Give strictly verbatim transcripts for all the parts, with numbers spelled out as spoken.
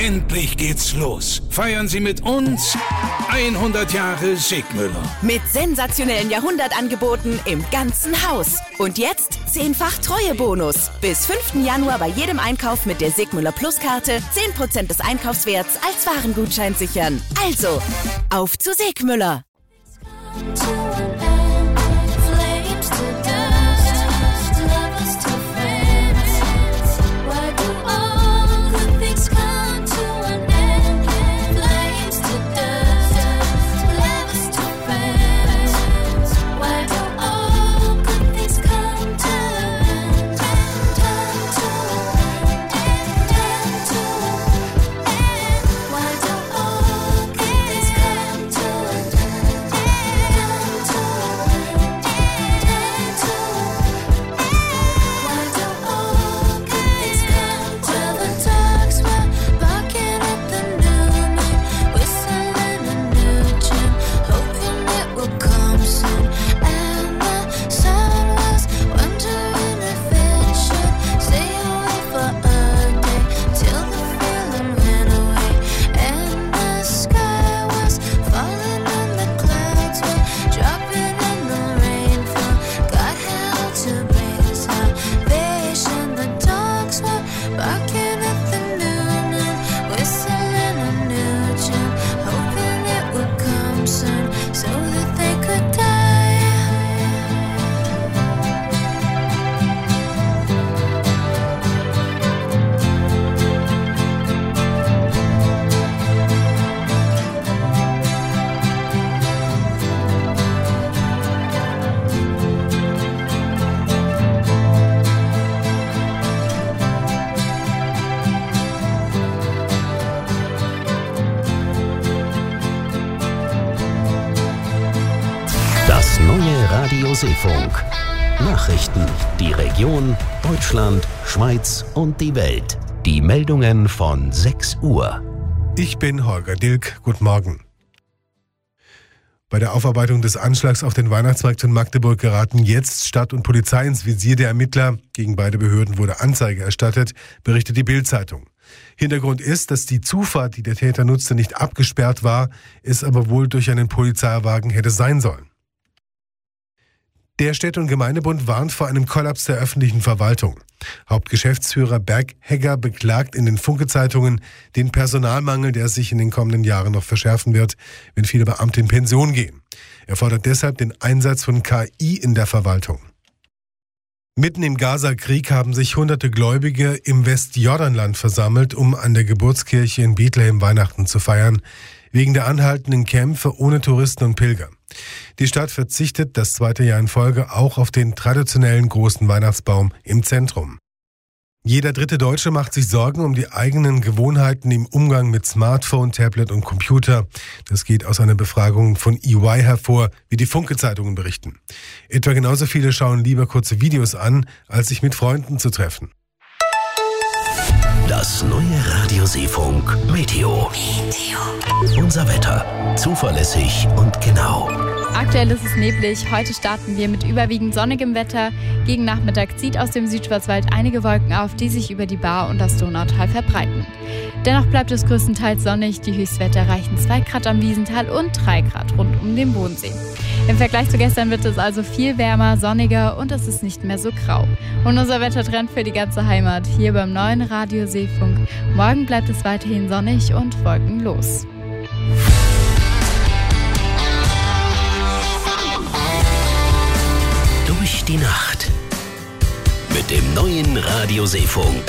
Endlich geht's los. Feiern Sie mit uns hundert Jahre Segmüller. Mit sensationellen Jahrhundertangeboten im ganzen Haus. Und jetzt zehnfach Treuebonus. Bis fünften Januar bei jedem Einkauf mit der Segmüller Plus-Karte zehn Prozent des Einkaufswerts als Warengutschein sichern. Also, auf zu Segmüller. Seefunk. Nachrichten, die Region, Deutschland, Schweiz und die Welt. Die Meldungen von sechs Uhr. Ich bin Holger Dilk. Guten Morgen. Bei der Aufarbeitung des Anschlags auf den Weihnachtsmarkt in Magdeburg geraten jetzt Stadt und Polizei ins Visier der Ermittler. Gegen beide Behörden wurde Anzeige erstattet, berichtet die Bild-Zeitung. Hintergrund ist, dass die Zufahrt, die der Täter nutzte, nicht abgesperrt war, es aber wohl durch einen Polizeiwagen hätte sein sollen. Der Städte- und Gemeindebund warnt vor einem Kollaps der öffentlichen Verwaltung. Hauptgeschäftsführer Berg Hegger beklagt in den Funke-Zeitungen den Personalmangel, der sich in den kommenden Jahren noch verschärfen wird, wenn viele Beamte in Pension gehen. Er fordert deshalb den Einsatz von K I in der Verwaltung. Mitten im Gaza-Krieg haben sich hunderte Gläubige im Westjordanland versammelt, um an der Geburtskirche in Bethlehem Weihnachten zu feiern, wegen der anhaltenden Kämpfe ohne Touristen und Pilger. Die Stadt verzichtet das zweite Jahr in Folge auch auf den traditionellen großen Weihnachtsbaum im Zentrum. Jeder dritte Deutsche macht sich Sorgen um die eigenen Gewohnheiten im Umgang mit Smartphone, Tablet und Computer. Das geht aus einer Befragung von E Y hervor, wie die Funke-Zeitungen berichten. Etwa genauso viele schauen lieber kurze Videos an, als sich mit Freunden zu treffen. Das neue Radio Seefunk Meteo. Meteo. Unser Wetter. Zuverlässig und genau. Aktuell ist es neblig. Heute starten wir mit überwiegend sonnigem Wetter. Gegen Nachmittag zieht aus dem Südschwarzwald einige Wolken auf, die sich über die Baar und das Donautal verbreiten. Dennoch bleibt es größtenteils sonnig. Die Höchstwerte erreichen zwei Grad am Wiesental und drei Grad rund um den Bodensee. Im Vergleich zu gestern wird es also viel wärmer, sonniger und es ist nicht mehr so grau. Und unser Wettertrend für die ganze Heimat hier beim neuen Radio Seefunk. Morgen bleibt es weiterhin sonnig und wolkenlos. Durch die Nacht mit dem neuen Radio Seefunk.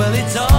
Well, it's all